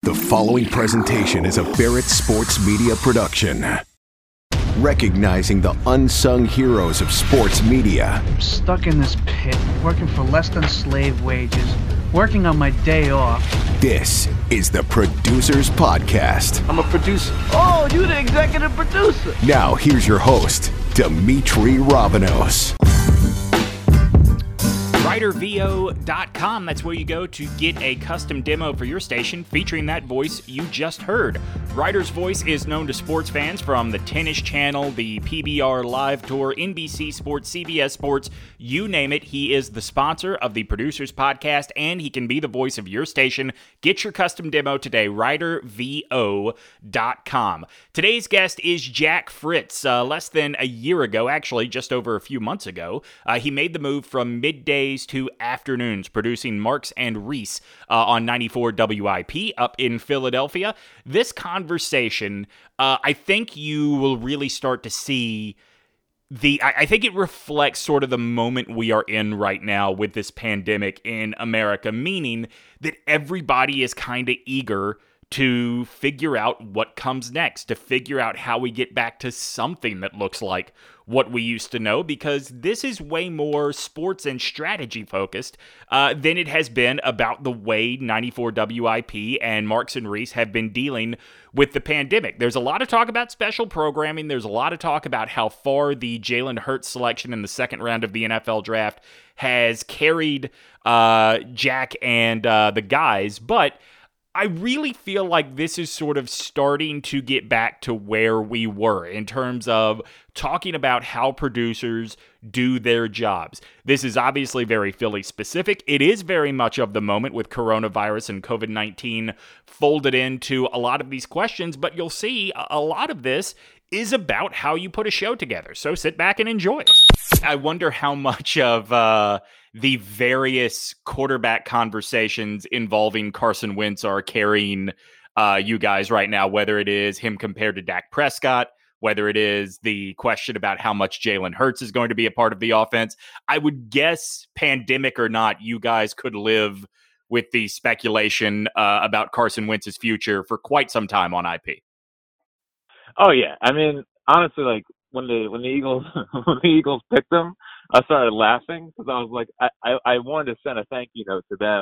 The following presentation is a Barrett Sports Media production. Recognizing the unsung heroes of sports media. I'm stuck in this pit, working for less than slave wages, working on my day off. This is the Producers Podcast. I'm a producer. Oh, you're the executive producer. Now, here's your host, Dimitri Ravanos. WriterVO.com. That's where you go to get a custom demo for your station featuring that voice you just heard. Writer's Voice is known to sports fans from the Tennis Channel, the PBR Live Tour, NBC Sports, CBS Sports, you name it. He is the sponsor of the Producers Podcast, and he can be the voice of your station. Get your custom demo today, WriterVO.com. Today's guest is Jack Fritz. Less than a year ago, actually just over a few months ago, he made the move from middays to afternoons, producing Marks and Reese on 94 WIP up in Philadelphia. This conversation, I think you will really start to see I think it reflects sort of the moment we are in right now with this pandemic in America, meaning that everybody is kind of eager to figure out what comes next, to figure out how we get back to something that looks like what we used to know, because this is way more sports and strategy focused than it has been about the way 94 WIP and Marks and Reese have been dealing with the pandemic. There's a lot of talk about special programming. There's a lot of talk about how far the Jalen Hurts selection in the second round of the NFL draft has carried Jack and the guys, but I really feel like this is sort of starting to get back to where we were in terms of talking about how producers do their jobs. This is obviously very Philly specific. It is very much of the moment with coronavirus and COVID-19 folded into a lot of these questions, but you'll see a lot of this is about how you put a show together. So sit back and enjoy. I wonder how much of the various quarterback conversations involving Carson Wentz are carrying you guys right now, whether it is him compared to Dak Prescott, whether it is the question about how much Jalen Hurts is going to be a part of the offense. I would guess, pandemic or not, you guys could live with the speculation about Carson Wentz's future for quite some time on IP. Oh yeah, I mean, honestly, like when the Eagles when the Eagles picked him, I started laughing because I was like, I wanted to send a thank you note to them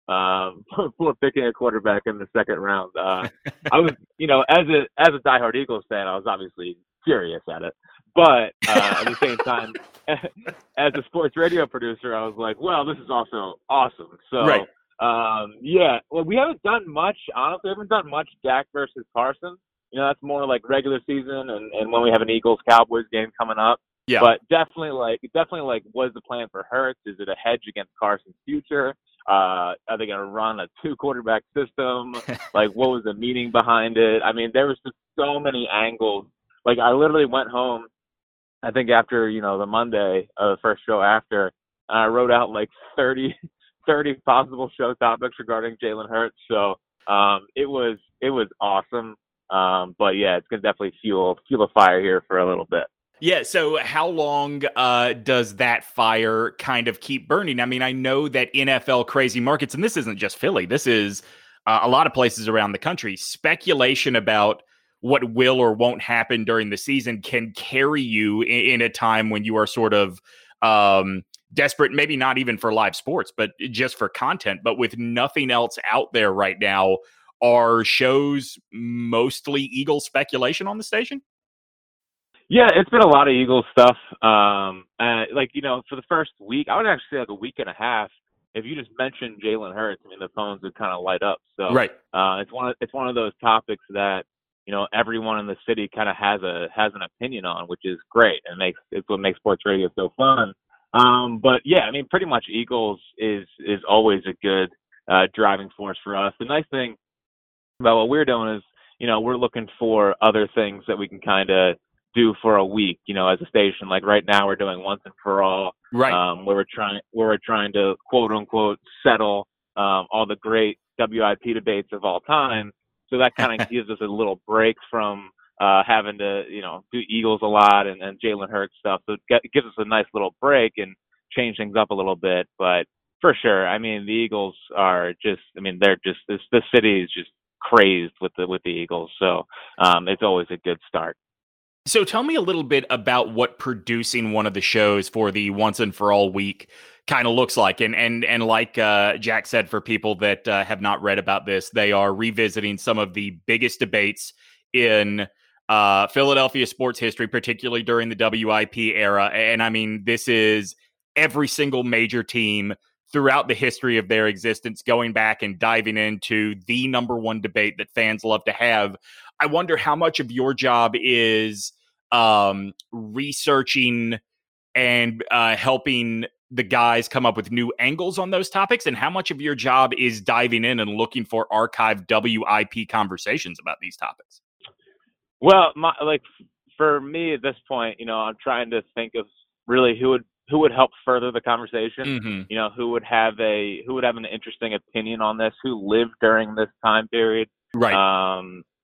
for picking a quarterback in the second round. I was, as a diehard Eagles fan, I was obviously furious at it, but at the same time, as a sports radio producer, I was like, well, this is also awesome. So. Right. Yeah, well, we haven't done much, honestly. We haven't done much Dak versus Carson. That's more like regular season and when we have an Eagles-Cowboys game coming up. Yeah. But definitely what is the plan for Hurts? Is it a hedge against Carson's future? Are they going to run a two-quarterback system? Like, what was the meaning behind it? I mean, there was just so many angles. Like, I literally went home, I think after, the Monday, the first show after, and I wrote out like 30 possible show topics regarding Jalen Hurts. So it was awesome. But yeah, it's gonna definitely fuel a fire here for a little bit. Yeah, so how long does that fire kind of keep burning? I mean, I know that NFL crazy markets, and this isn't just Philly, this is a lot of places around the country, speculation about what will or won't happen during the season can carry you in a time when you are sort of desperate, maybe not even for live sports, but just for content. But with nothing else out there right now, are shows mostly Eagles speculation on the station? Yeah, it's been a lot of Eagles stuff. For the first week, I would actually say like a week and a half, if you just mentioned Jalen Hurts, I mean, the phones would kind of light up. So right. It's one of those topics that, everyone in the city kind of has an opinion on, which is great. And it's what makes sports radio so fun. But yeah, I mean, pretty much Eagles is always a good driving force for us. The nice thing about what we're doing is, we're looking for other things that we can kind of do for a week, as a station. Like right now we're doing Once and For All, right? Where we're trying to quote unquote settle all the great WIP debates of all time. So that kind of gives us a little break from having to, do Eagles a lot and Jalen Hurts stuff. So it gives us a nice little break and change things up a little bit. But for sure, I mean, the Eagles are just, I mean, they're just, this city is just crazed with the Eagles. So it's always a good start. So tell me a little bit about what producing one of the shows for the Once and For All week kind of looks like. And like Jack said, for people that have not read about this, they are revisiting some of the biggest debates in Philadelphia sports history, particularly during the WIP era. And I mean, this is every single major team throughout the history of their existence, going back and diving into the number one debate that fans love to have. I wonder how much of your job is researching and helping the guys come up with new angles on those topics, and how much of your job is diving in and looking for archived WIP conversations about these topics. Well, for me at this point, I'm trying to think of really who would help further the conversation. Mm-hmm. Who would have an interesting opinion on this, who lived during this time period. Right.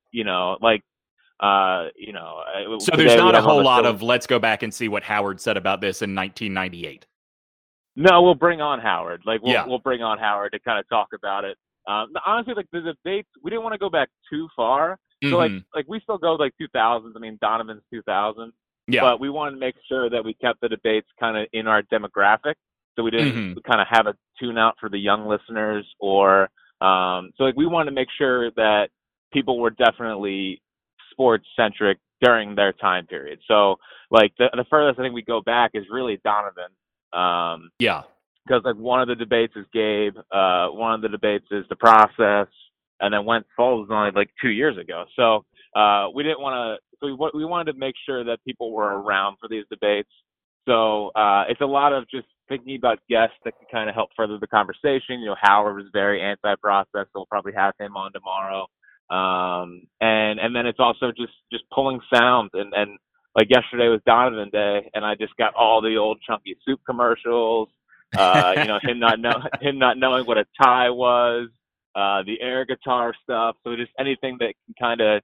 So there's not a whole lot of let's go back and see what Howard said about this in 1998. No, we'll bring on Howard. We'll bring on Howard to kind of talk about it. Honestly, the debates, we didn't want to go back too far. So we still go 2000s. I mean, Donovan's 2000. Yeah. But we wanted to make sure that we kept the debates kind of in our demographic, so we didn't kind of have a tune out for the young listeners, or we wanted to make sure that people were definitely sports centric during their time period. So the furthest I think we go back is really Donovan. Because one of the debates is Gabe, one of the debates is the process, and then Wentz Foles was only 2 years ago. So we didn't want to. So we wanted to make sure that people were around for these debates. So it's a lot of just thinking about guests that can kind of help further the conversation. Howard was very anti-process, so we'll probably have him on tomorrow. And then it's also just pulling sound, and yesterday was Donovan Day, and I just got all the old Chunky Soup commercials. Him not knowing what a tie was, the air guitar stuff. So just anything that can kind of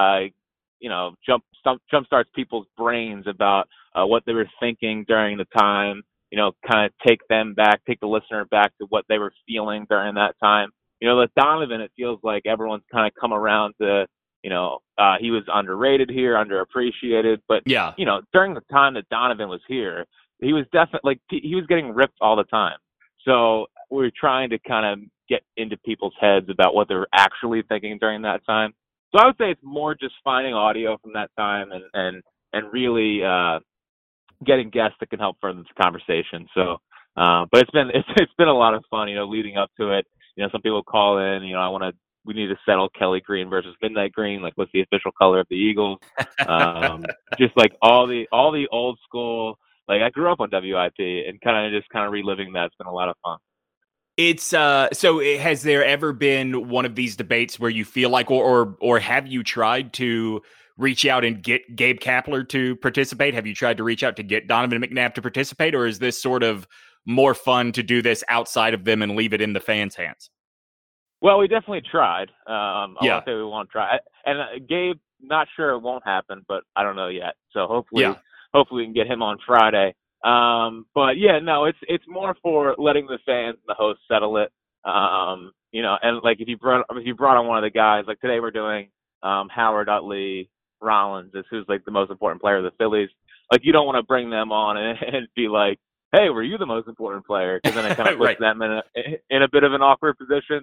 jumpstarts people's brains about what they were thinking during the time. Kind of take the listener back to what they were feeling during that time. With Donovan, it feels like everyone's kind of come around to, he was underrated here, underappreciated. But, during the time that Donovan was here, he was definitely, he was getting ripped all the time. So we're trying to kind of get into people's heads about what they were actually thinking during that time. So I would say it's more just finding audio from that time and really getting guests that can help further the conversation. So, but it's been a lot of fun, leading up to it. Some people call in, we need to settle Kelly Green versus Midnight Green. What's the official color of the Eagles? Just all the old school. I grew up on WIP, and kind of reliving that. It's been a lot of fun. It's so has there ever been one of these debates where you feel like, or have you tried to reach out and get Gabe Kapler to participate? Have you tried to reach out to get Donovan McNabb to participate, or is this sort of more fun to do this outside of them and leave it in the fans' hands? Well, we definitely tried. I won't say we won't try. And Gabe, not sure it won't happen, but I don't know yet. So hopefully we can get him on Friday. But yeah, no, it's more for letting the fans and the hosts settle it. And if you brought on one of the guys, today we're doing Howard, Utley, Rollins, who's the most important player of the Phillies. You don't want to bring them on and be like, hey, were you the most important player? Because then it kind of puts them in a bit of an awkward position.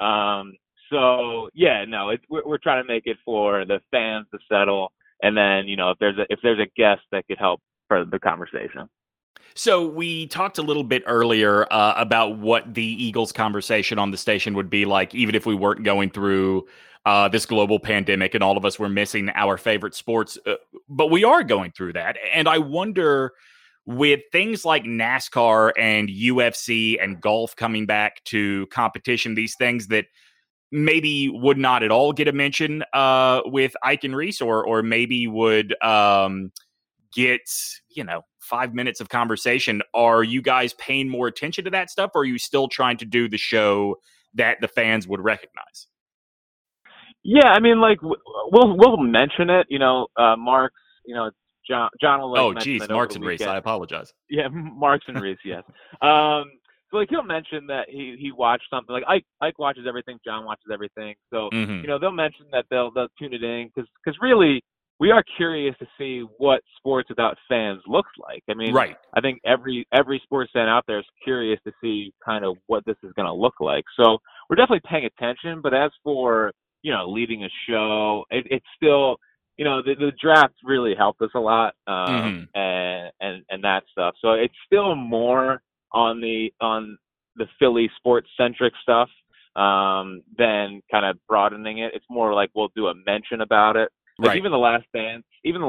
So yeah, no, we're trying to make it for the fans to settle, and then if there's a guest that could help further the conversation. So we talked a little bit earlier about what the Eagles conversation on the station would be like, even if we weren't going through this global pandemic and all of us were missing our favorite sports. But we are going through that. And I wonder, with things like NASCAR and UFC and golf coming back to competition, these things that maybe would not at all get a mention with Ike and Reese, or maybe would get, 5 minutes of conversation. Are you guys paying more attention to that stuff, or are you still trying to do the show that the fans would recognize? Yeah, I mean, we'll mention it. Marks. John will. Marks and Reese. I apologize. Yeah, Marks and Reese. Yes. So like he'll mention that he watched something. Like Ike watches everything, John watches everything. So Mm-hmm. they'll mention that they'll tune it in because really we are curious to see what sports without fans looks like. I mean, Right. I think every sports fan out there is curious to see kind of what this is going to look like. So we're definitely paying attention. But as for leading a show, it's still the draft really helped us a lot, Mm-hmm. and that stuff. So it's still more on the Philly sports centric stuff than kind of broadening it. It's more like we'll do a mention about it. Like Right. even the Last Dance,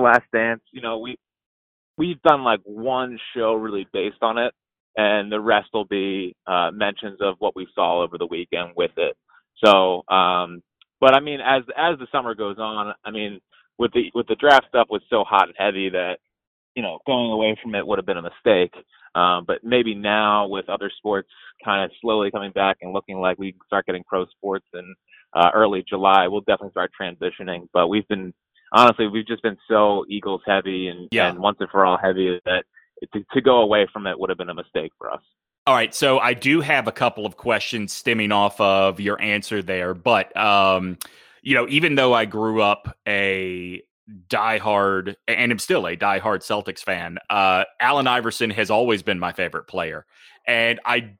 we've done like one show really based on it, and the rest will be mentions of what we saw over the weekend with it. So, but I mean, as the summer goes on, I mean, with the draft stuff was so hot and heavy that going away from it would have been a mistake. But maybe now with other sports kind of slowly coming back and looking like we can start getting pro sports in early July, we'll definitely start transitioning. But we've just been so Eagles heavy and once and for all heavy that to go away from it would have been a mistake for us. All right, so I do have a couple of questions stemming off of your answer there, but even though I grew up a diehard and am still a diehard Celtics fan, Allen Iverson has always been my favorite player, and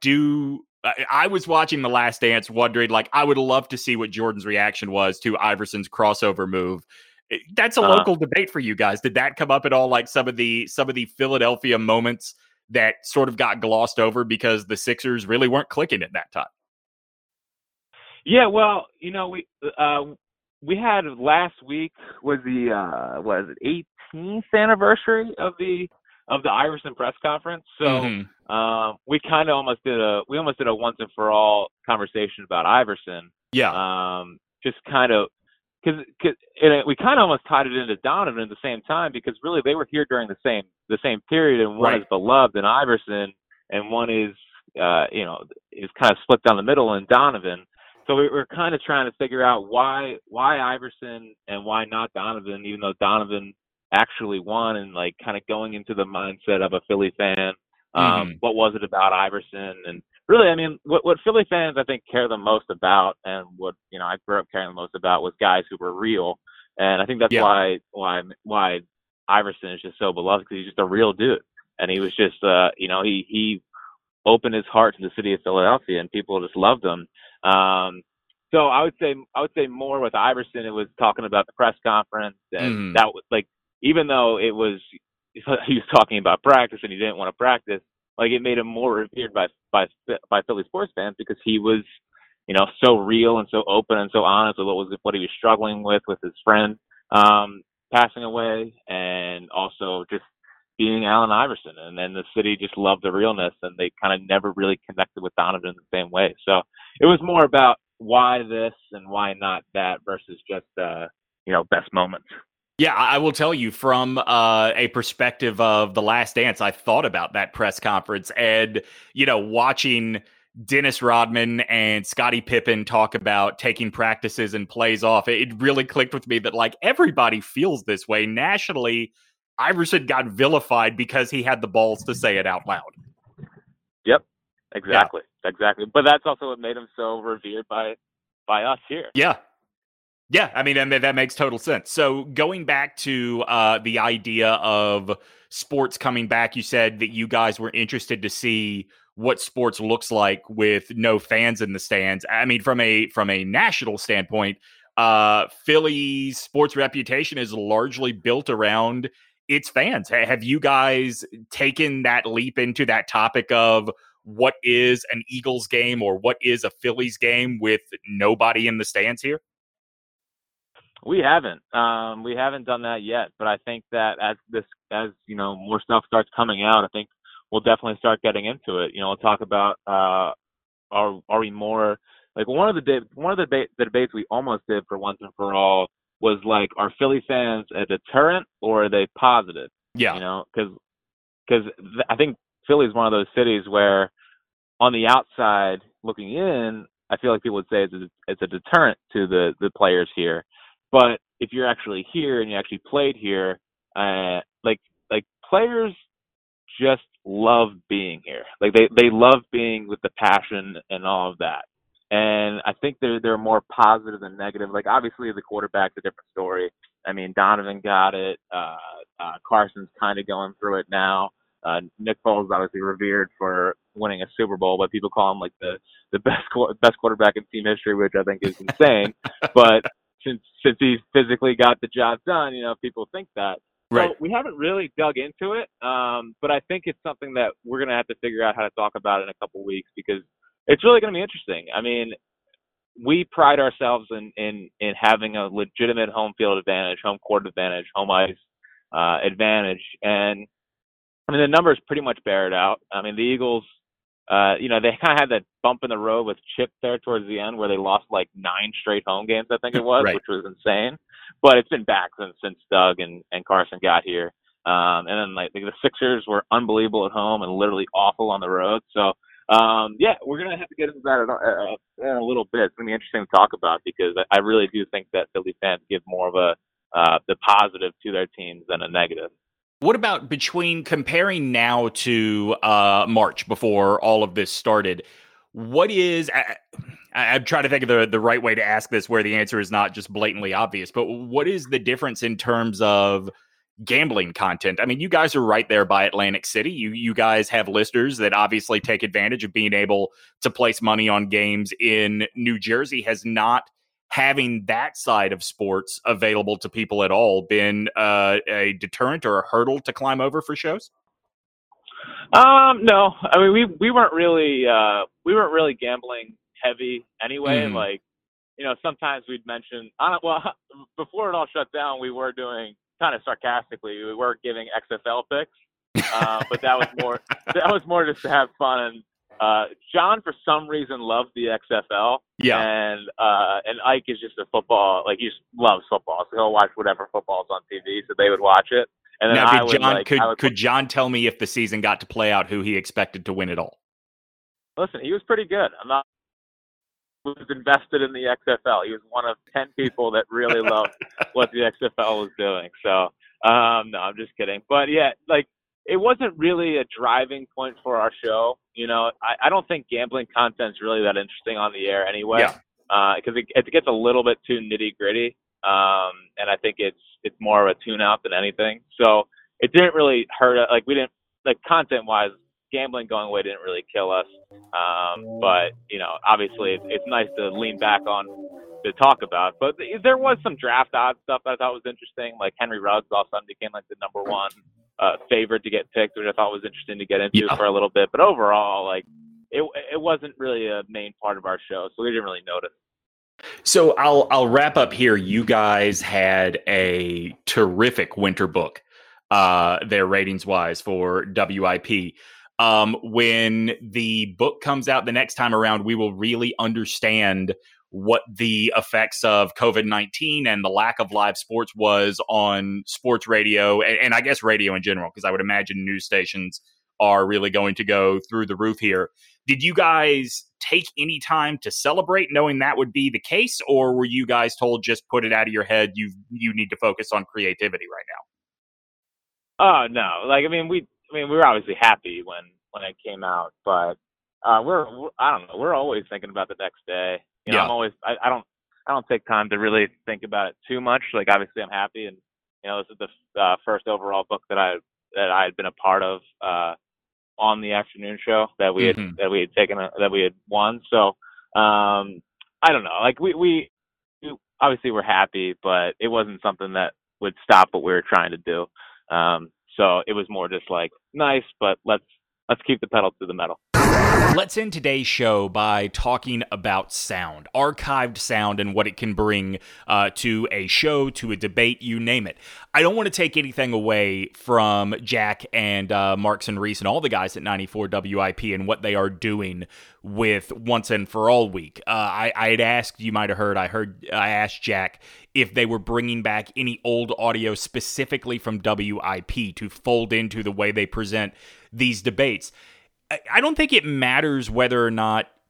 I was watching The Last Dance, wondering like I would love to see what Jordan's reaction was to Iverson's crossover move. That's a local debate for you guys. Did that come up at all? Like some of the Philadelphia moments that sort of got glossed over because the Sixers really weren't clicking at that time. Yeah, well, we had last week was the 18th anniversary of the Iverson press conference. So we kind of almost did a once and for all conversation about Iverson. Yeah. Just kind of because we kind of almost tied it into Donovan at the same time because really they were here during the same period, and one is beloved in Iverson and one is is kind of split down the middle in Donovan. So we're kind of trying to figure out why Iverson and why not Donovan, even though Donovan actually won, and like kind of going into the mindset of a Philly fan. What was it about Iverson? And really, I mean, what Philly fans I think care the most about, and what I grew up caring the most about, was guys who were real. And I think that's why Iverson is just so beloved, because he's just a real dude, and he was just he opened his heart to the city of Philadelphia, and people just loved him. So I would say more with Iverson, it was talking about the press conference, and that was like, even though he was talking about practice and he didn't want to practice, like it made him more revered by Philly sports fans, because he was so real and so open and so honest with what he was struggling with his friend passing away, and also just being Allen Iverson. And then the city just loved the realness, and they kind of never really connected with Donovan in the same way. So it was more about why this and why not that versus just best moments. Yeah, I will tell you from a perspective of The Last Dance, I thought about that press conference and, watching Dennis Rodman and Scottie Pippen talk about taking practices and plays off. It really clicked with me that like everybody feels this way nationally. Iverson got vilified because he had the balls to say it out loud. Yep, exactly. But that's also what made him so revered by us here. Yeah. Yeah, I mean, that makes total sense. So going back to the idea of sports coming back, you said that you guys were interested to see what sports looks like with no fans in the stands. I mean, from a national standpoint, Philly's sports reputation is largely built around its fans. Have you guys taken that leap into that topic of what is an Eagles game or what is a Phillies game with nobody in the stands here? We haven't done that yet, but I think that as more stuff starts coming out, I think we'll definitely start getting into it. We'll talk about are we more like one of the debates we almost did for once and for all was like, are Philly fans a deterrent or are they positive? Yeah, because I think Philly is one of those cities where on the outside looking in, I feel like people would say it's a deterrent to the players here. But if you're actually here and you actually played here, like players just love being here. Like they love being with the passion and all of that. And I think they're more positive than negative. Like obviously the quarterback's a different story. I mean, Donovan got it. Carson's kind of going through it now. Nick Foles is obviously revered for winning a Super Bowl, but people call him like the best quarterback in team history, which I think is insane. But since he physically got the job done, people think that. Right. So we haven't really dug into it, but I think it's something that we're going to have to figure out how to talk about in a couple weeks, because it's really going to be interesting. I mean, we pride ourselves in having a legitimate home field advantage, home court advantage, home ice advantage. And, I mean, the numbers pretty much bear it out. I mean, the Eagles, they kind of had that bump in the road with Chip there towards the end where they lost like 9 straight home games, I think it was, right. which was insane. But it's been back since Doug and Carson got here. And then like the Sixers were unbelievable at home and literally awful on the road. So, we're going to have to get into that in a little bit. It's going to be interesting to talk about, because I really do think that Philly fans give more of the positive to their teams than a negative. What about between comparing now to March, before all of this started? What is, I'm trying to think of the right way to ask this where the answer is not just blatantly obvious, but what is the difference in terms of gambling content? I mean, you guys are right there by Atlantic City. You guys have listeners that obviously take advantage of being able to place money on games in New Jersey. Has not having that side of sports available to people at all been a deterrent or a hurdle to climb over for shows? No, I mean, we weren't really gambling heavy anyway. Mm-hmm. Like, sometimes we'd mention, before it all shut down, we were doing, kind of sarcastically, we were giving XFL picks, but that was more just to have fun. And John, for some reason, loves the XFL. Yeah. And Ike is just a football, like, he just loves football, so he'll watch whatever football's on TV, so they would watch it. And then now, could John tell me if the season got to play out who he expected to win it all? Listen, he was pretty good. Was invested in the XFL. He was one of 10 people that really loved what the XFL was doing. So, no, I'm just kidding. But yeah, like, it wasn't really a driving point for our show. I don't think gambling content's really that interesting on the air anyway. Yeah. Because it gets a little bit too nitty gritty. And I think it's more of a tune out than anything. So it didn't really hurt. Like, we didn't, like, content wise, gambling going away didn't really kill us. But, obviously it's nice to lean back on to talk about. But there was some draft odds stuff that I thought was interesting. Like Henry Ruggs all of a sudden became like the number one favorite to get picked, which I thought was interesting to get into for a little bit. But overall, like, it wasn't really a main part of our show, so we didn't really notice. So I'll wrap up here. You guys had a terrific winter book, their ratings wise, for WIP. When the book comes out the next time around, we will really understand what the effects of COVID-19 and the lack of live sports was on sports radio and I guess radio in general, because I would imagine news stations are really going to go through the roof here. Did you guys take any time to celebrate knowing that would be the case, or were you guys told just put it out of your head, you need to focus on creativity right now? Oh, no. Like, we were obviously happy when it came out, but I don't know, we're always thinking about the next day. Yeah. I don't take time to really think about it too much. Like, obviously I'm happy, and this is the first overall book that I had been a part of on the afternoon show that we had won. So I don't know. Like, we obviously we're happy, but it wasn't something that would stop what we were trying to do. So it was more just like, nice, but let's keep the pedal to the metal. Let's end today's show by talking about sound, archived sound, and what it can bring to a show, to a debate, you name it. I don't want to take anything away from Jack and Marks and Reese and all the guys at 94 WIP and what they are doing with Once and For All Week. I had asked, you might have heard, I asked Jack if they were bringing back any old audio specifically from WIP to fold into the way they present these debates. I don't think it matters whether or not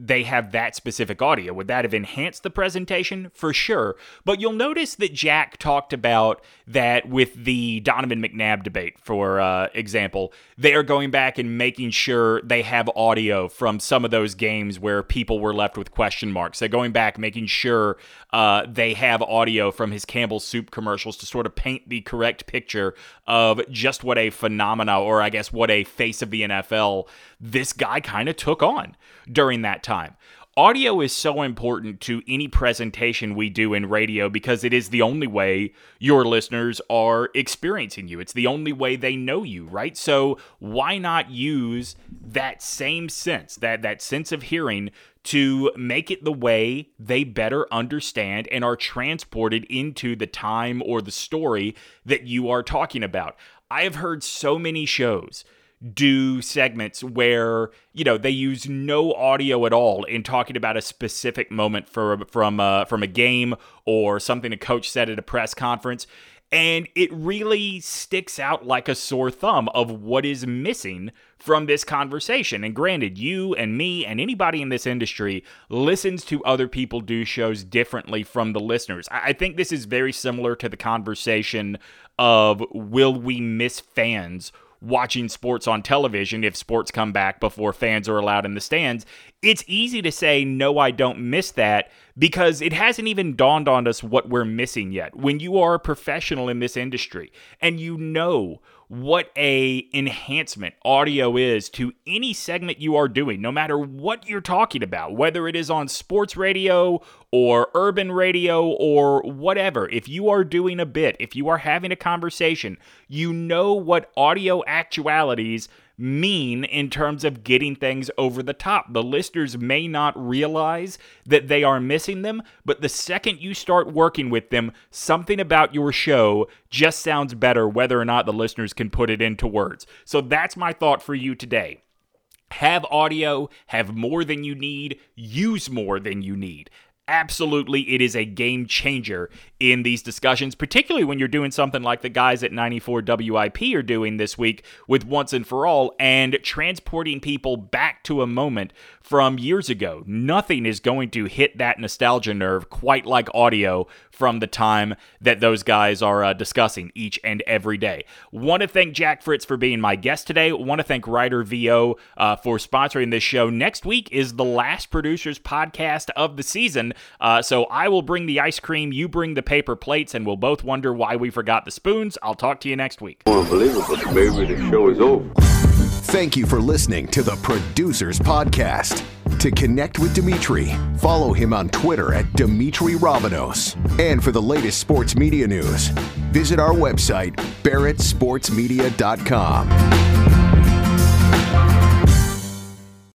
they have that specific audio. Would that have enhanced the presentation? For sure. But you'll notice that Jack talked about that with the Donovan McNabb debate, for example. They are going back and making sure they have audio from some of those games where people were left with question marks. They're going back, making sure they have audio from his Campbell's Soup commercials to sort of paint the correct picture of just what a phenomena, or I guess what a face of the NFL this guy kind of took on during that time. Audio is so important to any presentation we do in radio because it is the only way your listeners are experiencing you. It's the only way they know you, right? So why not use that same sense, that sense of hearing, to make it the way they better understand and are transported into the time or the story that you are talking about. I have heard so many shows do segments where, they use no audio at all in talking about a specific moment from a game or something a coach said at a press conference. And it really sticks out like a sore thumb of what is missing from this conversation. And granted, you and me and anybody in this industry listens to other people do shows differently from the listeners. I think this is very similar to the conversation of, will we miss fans watching sports on television if sports come back before fans are allowed in the stands? It's easy to say, no, I don't miss that, because it hasn't even dawned on us what we're missing yet. When you are a professional in this industry and you know what a enhancement audio is to any segment you are doing, no matter what you're talking about, whether it is on sports radio or urban radio or whatever. If you are doing a bit, if you are having a conversation, you know what audio actualities mean in terms of getting things over the top. The listeners may not realize that they are missing them, but the second you start working with them, something about your show just sounds better, whether or not the listeners can put it into words. So that's my thought for you today. Have audio, have more than you need, use more than you need. Absolutely, it is a game changer in these discussions, particularly when you're doing something like the guys at 94 WIP are doing this week with Once and For All, and transporting people back to a moment from years ago. Nothing is going to hit that nostalgia nerve quite like audio from the time that those guys are discussing each and every day. Want to thank Jack Fritz for being my guest today. Want to thank Writer VO for sponsoring this show. Next week is the last Producers podcast of the season, so I will bring the ice cream, you bring the paper plates, and we'll both wonder why we forgot the spoons. I'll talk to you next week. Unbelievable, baby, the show is over. Thank you for listening to the Producers Podcast. To connect with Dimitri, follow him on Twitter at Dimitri Ravanos. And for the latest sports media news, visit our website, barrettsportsmedia.com.